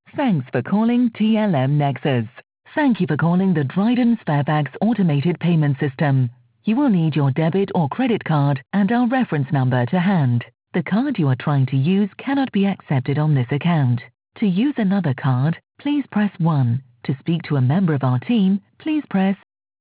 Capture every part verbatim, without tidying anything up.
Thanks for calling T L M Nexus. Thank you for calling the Dryden Sparebags automated payment system. You will need your debit or credit card and our reference number to hand. The card you are trying to use cannot be accepted on this account. To use another card, please press one. To speak to a member of our team, please press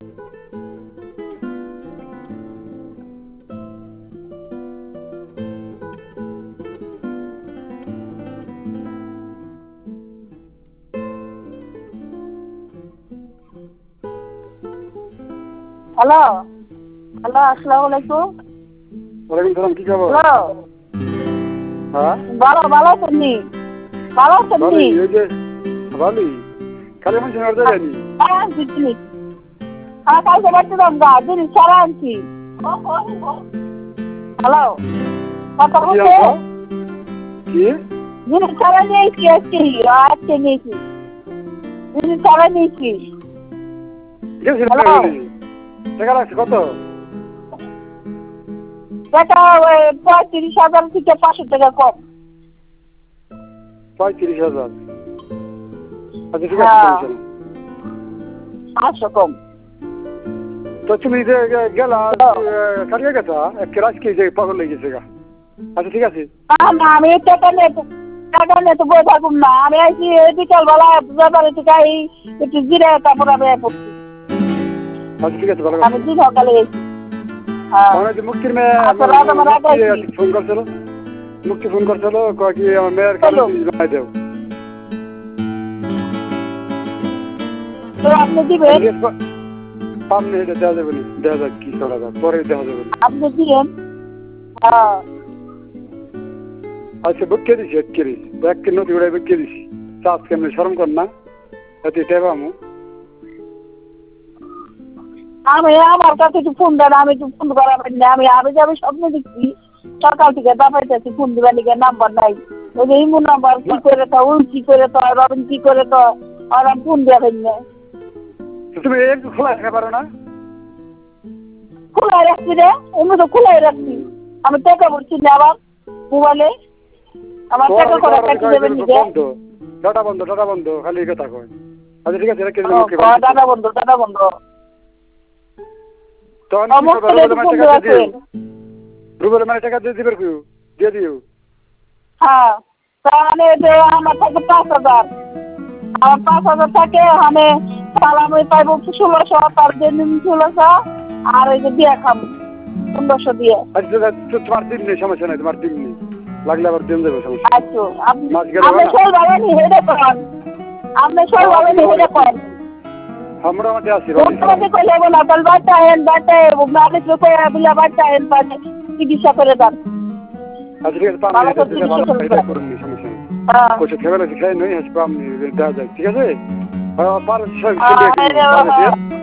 hello hello আসসালামু আলাইকুম। ওয়ালাইকুম সালাম, কি খবর? Hello হ্যাঁ ভালো ভালো আছেননি? ভালো আছেননি? ভালোই, এই যে ভালোই। কালী মন্দির আর যায়নি? হ্যাঁ দিদি হ্যাঁ কালকে বাড়ছিলাম গা দিদি সারা আনছি। হ্যালো কথা কি বলছে আনছো? কি? দিদি সারা নিয়েছি আজকে আজকে নিয়েছি দিদি সারা নিয়েছি। গেছিল হ্যালো টাকা লাগছে কত? টাকা ওই পঁয়ত্রিশ হাজার থেকে পাঁচশো টাকা কম। পঁয়ত্রিশ হাজার। আচ্ছা ঠিক হ্যাঁ আছে, পাঁচশো কম। তো তুমি যে গেলা কাটিয়ে গেছা এক ক্লাস কি যে পাগল লেগে গেছে গা। আচ্ছা ঠিক আছে, না না আমি টাকা নিয়ে টাকা নিয়ে তো বই থাকুম না। আমি আইছি বিকালবেলা ব্যাপারে থেকে একটু জিরে তারপর আমি পড়ছি। আচ্ছা ঠিক আছে, ভালো আমি দিন সকালে গেছি। হ্যাঁ মুক্তির মেয়ে আচ্ছা রাত আমার আগে ফোন করছিল, মুক্তি ফোন করছিল কয় কি আমার মেয়ের কাছে জমা দেও। তো আপনি দিবেন? সামনে এটা দেওয়া যাবে না, দেওয়া যাক কি করা যাক, পরে দেওয়া যাবে না। আপনি দিবেন? হ্যাঁ আচ্ছা বুকে দিছি এক কেজি, এক কেজি নদী উড়াই বুকে দিছি। চাষ কেমনি শরম কর না এতে টেবামু। আমি আমার কাছে একটু ফোন দেন, আমি একটু ফোন করা পারি না। আমি আমি যাবে স্বপ্ন দেখছি সকাল থেকে দাবাইতেছি ফোন দিবার লিগে নাম্বার নাই। ওই যে ইমু নাম্বার কি করে তো উল কি করে তো রবিন কি করে তো আর আমি ফোন দেওয়া পারি না। তুমি একটু খোলা রাখতে পারো না? খোলাই রাখছি রে, এমনি তো খোলাই রাখছি। আমি টাকা বলছি না আবার মোবাইলে আমার টাকা করে কাটি দেবেন নিজে। ডাটা বন্ধ ডাটা বন্ধ খালি কথা কয়। আচ্ছা ঠিক আছে, রেখে দাদা বন্ধ দাদা বন্ধ রুবেল মানে টাকা দিয়ে দিবে দিয়ে দিও। হ্যাঁ তাহলে আমার থাকে পাঁচ হাজার, আমার পাঁচ হাজার থাকে আমি সালামি পাইব ষোলোশো, তার জন্য ষোলোশো আর ওই যে দিয়ে খাম পনেরোশো দিয়ে। আচ্ছা তোমার দিন নেই, সমস্যা নাই, তোমার দিন নেই, লাগলে আবার দিন দেবে সমস্যা। আচ্ছা আপনি সব ভাবেনি হেডে করেন, আপনি সব ভাবেনি হেডে করেন। মোটামুটি আছি মোটামুটি করলে না তাহলে বাচ্চা হেন বাচ্চা বাড়ি বিলা বাচ্চা হেন চিকিৎসা করে দেন। আচ্ছা ঠিক আছে, পাম এটা করুন নি, সমস্যা নেই। কোচে খেয়ে খেয়ে নই হাসপাম দেওয়া যায়, ঠিক আছে? পার